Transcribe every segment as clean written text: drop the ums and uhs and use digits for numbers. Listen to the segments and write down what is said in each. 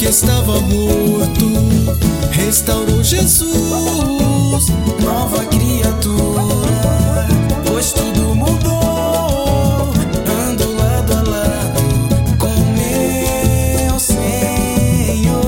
estava morto, restaurou Jesus, nova criatura, pois tudo mudou. Ando lado a lado com meu Senhor.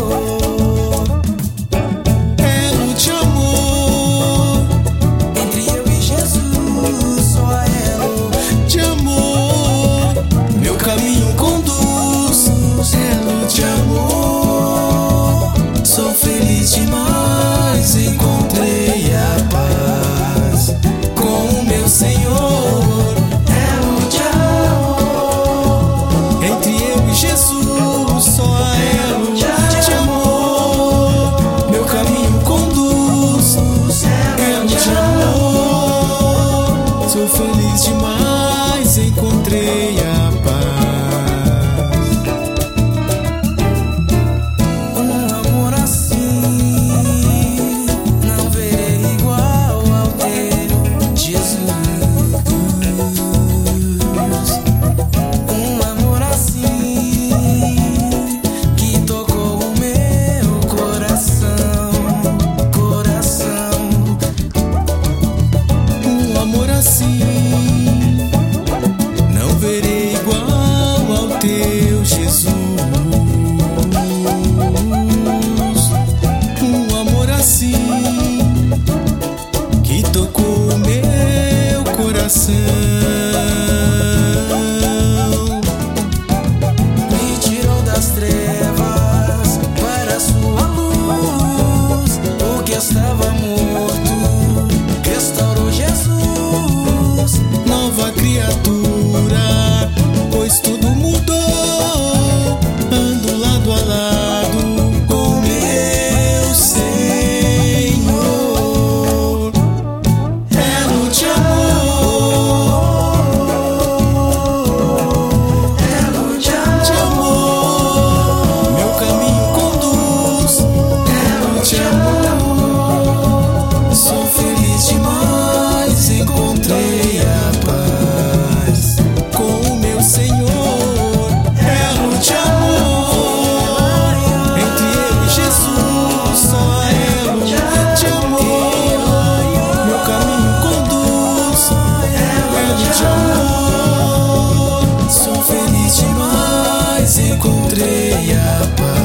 elo de amor, Entre eu e Jesus, só há elo de amor, meu caminho conduz. elo de amor, sou feliz demais, encontrei a paz com o meu Senhor. Elo de amor, entre eu e Jesus, só há elo de amor, meu caminho conduz. elo de amor, sou feliz demais, encontrei a paz. Um amor assim não verei igual ao teu, Jesus. Um amor assim que tocou o meu coração, coração. Um amor assim não verei igual ao teu, Jesus. Um amor assim que tocou o meu coração. Me tirou das trevas para a sua luz. O que estava morto restaurou Jesus. Nova criatura, pois tudo mudou. Ando lado a lado com meu Senhor. Elo de amor, Elo de de amor, meu caminho conduz. Elo de amor, sou feliz demais, encontrei a paz com o meu Senhor. Elo de amor, entre eu e Jesus, só há elo de amor, meu caminho conduz. Elo de amor, sou feliz demais, encontrei a paz.